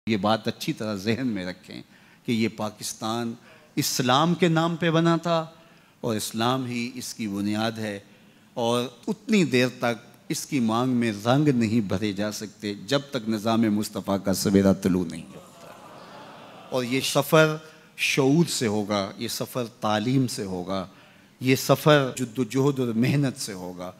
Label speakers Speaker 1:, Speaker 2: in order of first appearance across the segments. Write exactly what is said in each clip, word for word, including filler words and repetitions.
Speaker 1: یہ بات اچھی طرح ذہن میں رکھیں کہ یہ پاکستان اسلام کے نام پہ بنا تھا اور اسلام ہی اس کی بنیاد ہے، اور اتنی دیر تک اس کی مانگ میں رنگ نہیں بھرے جا سکتے جب تک نظام مصطفیٰ کا سویرا طلوع نہیں ہوتا۔ اور یہ سفر شعور سے ہوگا، یہ سفر تعلیم سے ہوگا، یہ سفر جد و جہد اور محنت سے ہوگا۔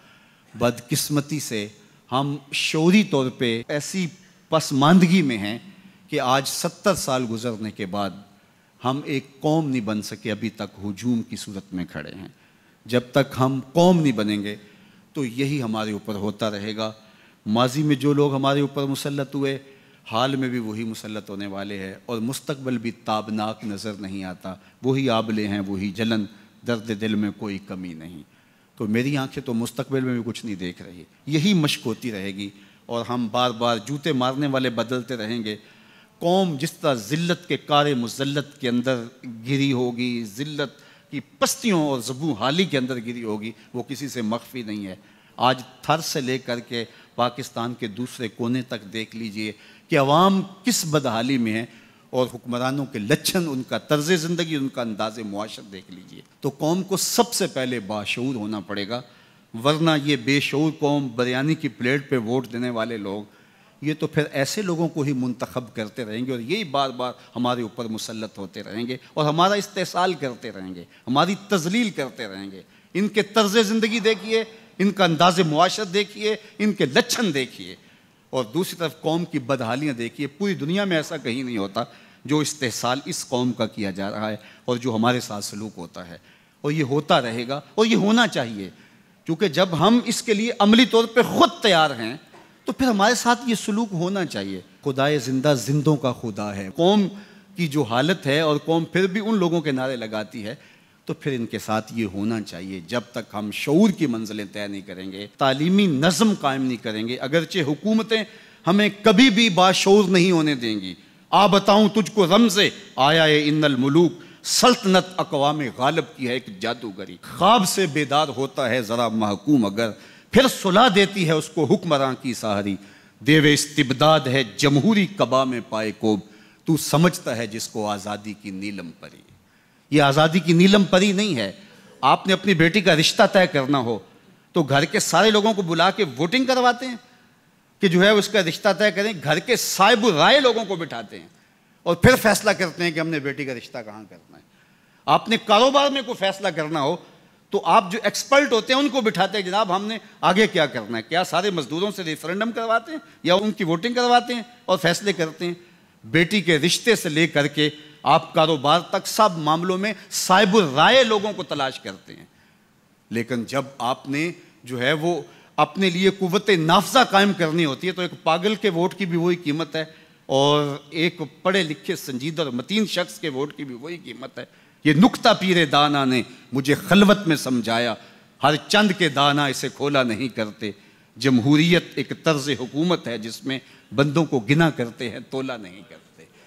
Speaker 1: بدقسمتی سے ہم شعوری طور پہ ایسی پسماندگی میں ہیں کہ آج ستر سال گزرنے کے بعد ہم ایک قوم نہیں بن سکے، ابھی تک ہجوم کی صورت میں کھڑے ہیں۔ جب تک ہم قوم نہیں بنیں گے تو یہی ہمارے اوپر ہوتا رہے گا۔ ماضی میں جو لوگ ہمارے اوپر مسلط ہوئے، حال میں بھی وہی مسلط ہونے والے ہیں، اور مستقبل بھی تابناک نظر نہیں آتا۔ وہی آبلے ہیں، وہی جلن، درد دل میں کوئی کمی نہیں۔ تو میری آنکھیں تو مستقبل میں بھی کچھ نہیں دیکھ رہی، یہی مشق ہوتی رہے گی، اور ہم بار بار جوتے مارنے والے بدلتے رہیں گے۔ قوم جس طرح ذلت کے کار مذلت کے اندر گری ہوگی، ذلت کی پستیوں اور زبوں حالی کے اندر گری ہوگی، وہ کسی سے مخفی نہیں ہے۔ آج تھر سے لے کر کے پاکستان کے دوسرے کونے تک دیکھ لیجئے کہ عوام کس بدحالی میں ہے، اور حکمرانوں کے لچھن، ان کا طرز زندگی، ان کا انداز معاشرت دیکھ لیجئے۔ تو قوم کو سب سے پہلے باشعور ہونا پڑے گا، ورنہ یہ بے شعور قوم، بریانی کی پلیٹ پہ ووٹ دینے والے لوگ، یہ تو پھر ایسے لوگوں کو ہی منتخب کرتے رہیں گے، اور یہی بار بار ہمارے اوپر مسلط ہوتے رہیں گے، اور ہمارا استحصال کرتے رہیں گے، ہماری تذلیل کرتے رہیں گے۔ ان کے طرز زندگی دیکھیے، ان کا انداز معاشرت دیکھیے، ان کے لچھن دیکھیے، اور دوسری طرف قوم کی بدحالیاں دیکھیے۔ پوری دنیا میں ایسا کہیں نہیں ہوتا جو استحصال اس قوم کا کیا جا رہا ہے اور جو ہمارے ساتھ سلوک ہوتا ہے، اور یہ ہوتا رہے گا، اور یہ ہونا چاہیے، کیونکہ جب ہم اس کے لیے عملی طور پہ خود تیار ہیں تو پھر ہمارے ساتھ یہ سلوک ہونا چاہیے۔ خدائے زندہ زندوں کا خدا ہے۔ قوم کی جو حالت ہے، اور قوم پھر بھی ان لوگوں کے نعرے لگاتی ہے، تو پھر ان کے ساتھ یہ ہونا چاہیے۔ جب تک ہم شعور کی منزلیں طے نہیں کریں گے، تعلیمی نظم قائم نہیں کریں گے، اگرچہ حکومتیں ہمیں کبھی بھی باشعور نہیں ہونے دیں گی۔ آ بتاؤں تجھ کو رمز آیا ہے ان الملوک، سلطنت اقوام غالب کی ہے ایک جادوگری۔ خواب سے بیدار ہوتا ہے ذرا محکوم اگر، پھر صلح دیتی ہے اس کو حکمراں کی سحری۔ دیو استبداد ہے جمہوری قبا میں پائے کوب، تو سمجھتا ہے جس کو آزادی کی نیلم پری۔ یہ آزادی کی نیلم پری نہیں ہے۔ آپ نے اپنی بیٹی کا رشتہ طے کرنا ہو تو گھر کے سارے لوگوں کو بلا کے ووٹنگ کرواتے ہیں کہ جو ہے اس کا رشتہ طے کریں؟ گھر کے صاحب رائے لوگوں کو بٹھاتے ہیں اور پھر فیصلہ کرتے ہیں کہ ہم نے بیٹی کا رشتہ کہاں کرنا ہے۔ آپ نے کاروبار میں کوئی فیصلہ کرنا ہو تو آپ جو ایکسپرٹ ہوتے ہیں ان کو بٹھاتے ہیں، جناب ہم نے آگے کیا کرنا ہے۔ کیا سارے مزدوروں سے ریفرنڈم کرواتے ہیں یا ان کی ووٹنگ کرواتے ہیں اور فیصلے کرتے ہیں؟ بیٹی کے رشتے سے لے کر کے آپ کاروبار تک سب معاملوں میں صاحب رائے لوگوں کو تلاش کرتے ہیں، لیکن جب آپ نے جو ہے وہ اپنے لیے قوت نافذہ قائم کرنی ہوتی ہے تو ایک پاگل کے ووٹ کی بھی وہی قیمت ہے، اور ایک پڑھے لکھے سنجیدہ اور متین شخص کے ووٹ کی بھی وہی قیمت ہے۔ یہ نکتہ پیر دانا نے مجھے خلوت میں سمجھایا، ہر چند کے دانا اسے کھولا نہیں کرتے۔ جمہوریت ایک طرز حکومت ہے جس میں بندوں کو گنا کرتے ہیں، تولا نہیں کرتے۔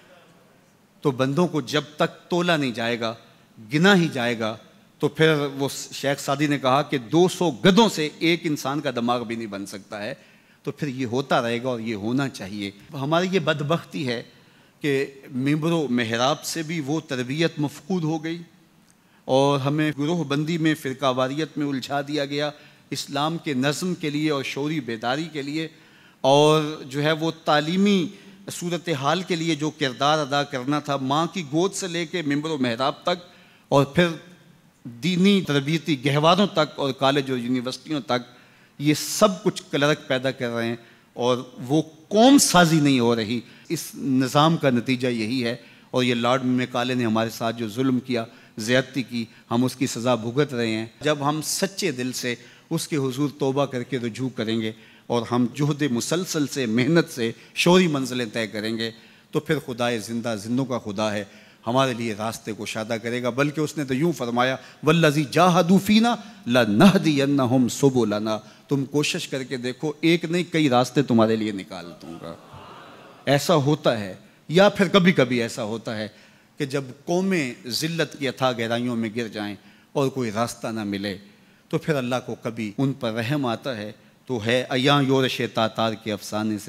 Speaker 1: تو بندوں کو جب تک تولا نہیں جائے گا، گنا ہی جائے گا، تو پھر وہ شیخ سعدی نے کہا کہ دو سو گدھوں سے ایک انسان کا دماغ بھی نہیں بن سکتا ہے۔ تو پھر یہ ہوتا رہے گا، اور یہ ہونا چاہیے۔ ہماری یہ بدبختی ہے کہ ممبر و محراب سے بھی وہ تربیت مفقود ہو گئی، اور ہمیں گروہ بندی میں، فرقہ واریت میں الجھا دیا گیا۔ اسلام کے نظم کے لیے اور شعوری بیداری کے لیے، اور جو ہے وہ تعلیمی صورتحال کے لیے جو کردار ادا کرنا تھا، ماں کی گود سے لے کے ممبر و محراب تک، اور پھر دینی تربیتی گہواروں تک اور کالج اور یونیورسٹیوں تک، یہ سب کچھ کلرک پیدا کر رہے ہیں، اور وہ قوم سازی نہیں ہو رہی۔ اس نظام کا نتیجہ یہی ہے، اور یہ لارڈ میکالے نے ہمارے ساتھ جو ظلم کیا، زیادتی کی، ہم اس کی سزا بھگت رہے ہیں۔ جب ہم سچے دل سے اس کے حضور توبہ کر کے رجوع کریں گے، اور ہم جہد مسلسل سے، محنت سے شعوری منزلیں طے کریں گے، تو پھر خدائے زندہ زندوں کا خدا ہے، ہمارے لیے راستے کو شادہ کرے گا۔ بلکہ اس نے تو یوں فرمایا، والذی جاہدوا فینا لنہدینہم سبلنا، تم کوشش کر کے دیکھو، ایک نہیں کئی راستے تمہارے لیے نکال دوں گا۔ ایسا ہوتا ہے، یا پھر کبھی کبھی ایسا ہوتا ہے کہ جب قومیں ذلت کی اتھاہ گہرائیوں میں گر جائیں اور کوئی راستہ نہ ملے، تو پھر اللہ کو کبھی ان پر رحم آتا ہے۔ تو ہے ایاں یورش تاتار کے افسانے سے،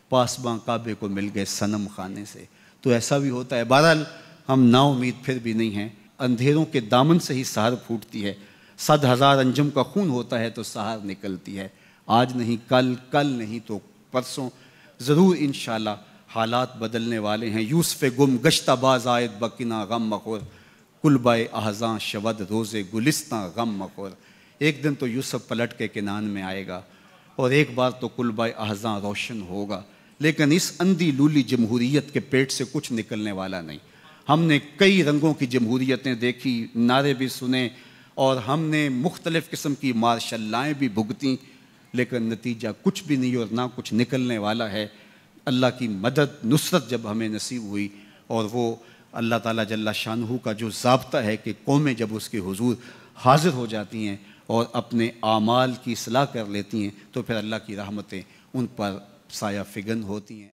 Speaker 1: پاسباں کعبے کو مل گئے صنم خانے سے۔ تو ایسا بھی ہوتا ہے۔ بہرحال ہم نا امید پھر بھی نہیں ہیں، اندھیروں کے دامن سے ہی سحر پھوٹتی ہے، صد ہزار انجم کا خون ہوتا ہے تو سحر نکلتی ہے۔ آج نہیں کل، کل نہیں تو پرسوں ضرور انشاءاللہ حالات بدلنے والے ہیں۔ یوسف گم گشتہ باز آئد بکنا غم مخور، کلبہ احزاں شود روز گلستاں غم مخور۔ ایک دن تو یوسف پلٹ کے کنان میں آئے گا اور ایک بار تو کلبہ احزاں روشن ہوگا، لیکن اس اندھی لولی جمہوریت کے پیٹ سے کچھ نکلنے والا نہیں۔ ہم نے کئی رنگوں کی جمہوریتیں دیکھی، نعرے بھی سنے، اور ہم نے مختلف قسم کی مارشل لائیں بھی بھگتیں، لیکن نتیجہ کچھ بھی نہیں اور نہ کچھ نکلنے والا ہے۔ اللہ کی مدد نصرت جب ہمیں نصیب ہوئی، اور وہ اللہ تعالیٰ جل شانہ کا جو ضابطہ ہے کہ قومیں جب اس کے حضور حاضر ہو جاتی ہیں اور اپنے اعمال کی اصلاح کر لیتی ہیں تو پھر اللہ کی رحمتیں ان پر سایہ فگن ہوتی ہیں۔